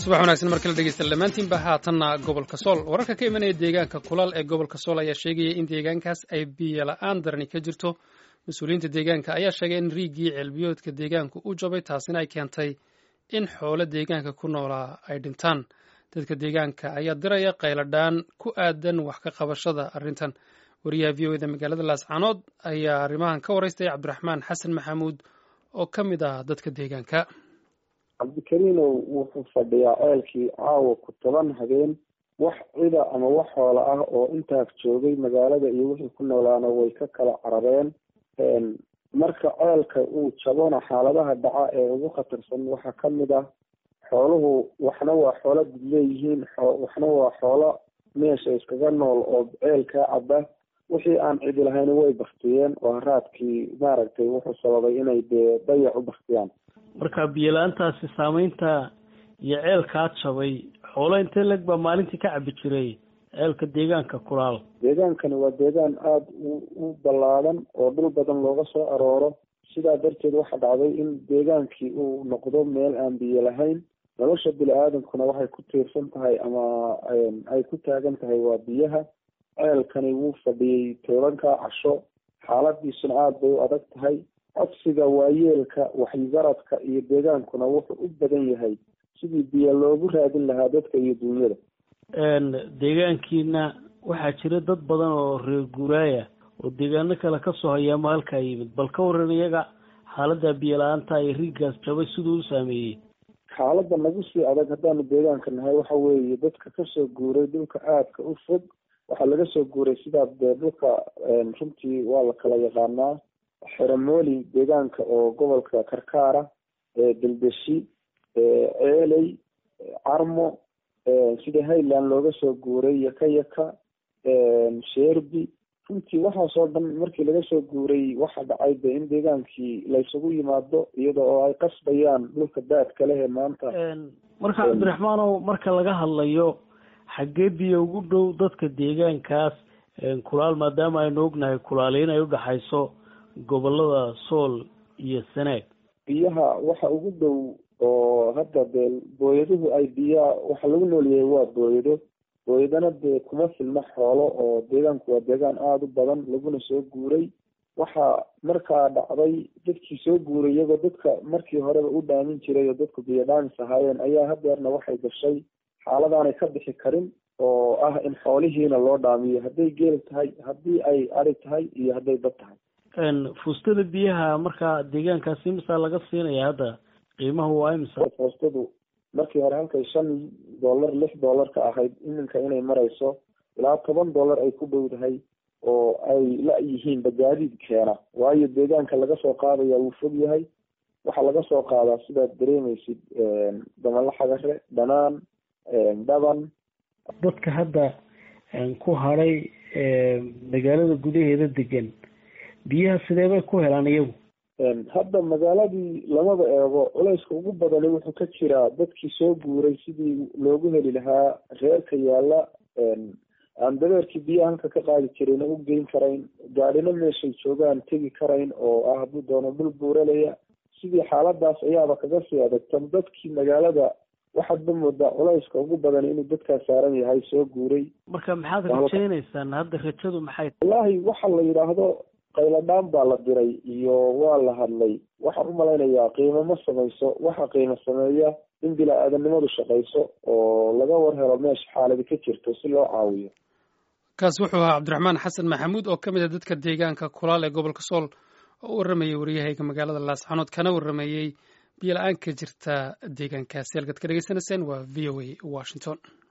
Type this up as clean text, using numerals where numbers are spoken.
subax wanaagsan marka la dhegeysta dhammaantiinba haatanna gobolka sool wararka ka imanaya deegaanka kulaal ee gobolka sool ayaa sheegaya in deegaankaas ay biyo la-aan darani ka jirto mas-uuliyiinta deegaanka ayaa sheegay in riigii ceelbiyoodka deegaanku u jabay taasina ay keentay in xoolo deegaanka ku noolaa ay dhintaan dadka deegaanka ayaa diraya qayladhaan ku aadan wax ka qabashada arrintan wariyaha v o eda magaalada laascaanood ayaa arrimahan ka waraystay cabdiraxmaan xasan maxamuud oo ka mid ah dadka deegaanka. cabdikariinow wuxuu fadhiyaa ceelkii caawa ku toban habeen wax cida ama wax xoola ah oo intaas joogay magaalada iyo wixii ku noolaana way ka kala carareen. marka ceelka uu jabona xaaladaha dhaca ee ugu khatarsan waxaa ka mid ah xooluhu waxna waa xoolo didleeyihiin waxna waa xoolo meesha iskaga nool oo ceelkaa caba wixii aan cidi lahayn way baktiyeen oo haraadkii maaragtay wuxuu sababay inay dee dayac u baktiyaan. marka biyo-la-aantaasi saameynta iyo ceelkaa jabay xoolo intee leg baa maalintii ka cabi jiray ceelka deegaanka kulaal? deegaankani waa deegaan aada u ballaadan oo dhul badan looga soo arooro sidaa darteed waxaa dhacday in deegaankii uu noqdo meel aan biyo lahayn. nolosha bini-aadankuna waxay ku tiirsan tahay ama ay ku taagan tahay waa biyaha. ceelkani wuu fadhiyey tobankaa casho xaaladiisuna aada bay u adag tahay. codsiga waayeelka waxyigaradka iyo deegaankuna wuxuu u badan yahay sidii biyo loogu raadin lahaa dadka iyo duunyada. deegaankiina waxaa jira dad badan oo reer guuraaya oo deegaano kale kasoo hayaama halkaa yimid, bal ka waran iyaga xaalada biyo la-aanta iyo riiggaas jabay siduu u saameeyey? xaalada nagu sii adag haddaanu deegaanka nahay waxa weeye dadka kasoo guuray dhulka aadka u fog waxaa laga soo guuray sidaa dee dhulka runtii waa la kala yaqaanaa xeramooli deegaanka oo gobolka karkaara deldeshi ceeley carmo sida highland looga soo guuray yaka sheerbi runtii waxaasoo dhan markii laga soo guuray waxaa dhacay de in deegaankii laysugu yimaado iyada oo ay qasbayaan dhulka daadka leh ee maanta. marka cabdiraxmaanow marka laga hadlayo xaggee biyo ugu dhow dadka deegaankaas kulaal maadaama aynu ognahay kulaal inay udhaxayso gobolada sool iyo sanaag? biyaha waxa ugu dhow oo hadda dee booyaduhu ay biyaa waxa lagu noolyahay waa booyadana dee kuma filna xoolo oo deegaanku waa deegaan aada u badan laguna soo guuray. waxaa markaa dhacday dadkii soo guuray iyagoo dadka markii horeba u dhaamin jiray oo dadku biyo dhaamis ahaayeen ayaa hadeerna waxay gashay xaaladaanay ka bixi karin oo ah in xoolihiina loo dhaamiyo hadday geel tahay haddii ay ari tahay iyo hadday dad tahay. fuustada biyaha markaa deegaankaasi imisaa laga siinaya hadda? qiimahu waa imisa? fuustadu markii hore halkay $5 $6 ka ahayd iminka inay marayso ilaa $10 ay ku dhowdahay oo ay la-yihiin gaadiid keena, waayo deegaanka laga soo qaadaya wuu fog yahay. waxaa laga soo qaadaa sidaad dareemaysid damala xagare, dhanaan, dhaban. dadka hadda ku haray magaalada gudaheeda degan biyaha sidee bay ku helaan iyagu? hadda magaaladii lamada eego culayska ugu badani wuxuu ka jiraa dadkii soo guuray sidii loogu heli lahaa reerka yaala aan dabeerkii biyaha halka ka qaadi jirayna u geyn karayn, gaadhina meeshay joogaan tegi karayn oo ah hadduu doono dhul buuralaya. sidii xaaladaas ayaaba kaga sii adagtan dadkii magaalada waxaadba moodaa culayska ugu badan inuu dadkaa saaran yahay soo guuray. marka maxaad rajaynaysaan hadda? rajadu maxay? wallaahi waxa la yidhaahdo qayladhaan baa la diray iyo waa la hadlay. waxaan u malaynayaa qiimo ma samayso. waxa qiimo sameeya in bila-aadanimadu shaqayso oo laga war helo meesha xaaladi ka jirto si loo caawiyo. kaas wuxuu ahaa cabdiraxmaan xasan maxamuud oo ka mid ah dadka deegaanka kulaal ee gobolka sool oo u waramayay wariyahayga magaalada laascaanood kana waramayey biyo la-aan ka jirta deegaankaasi. halkaad ka dhegeysanayseen waa v o a Washington.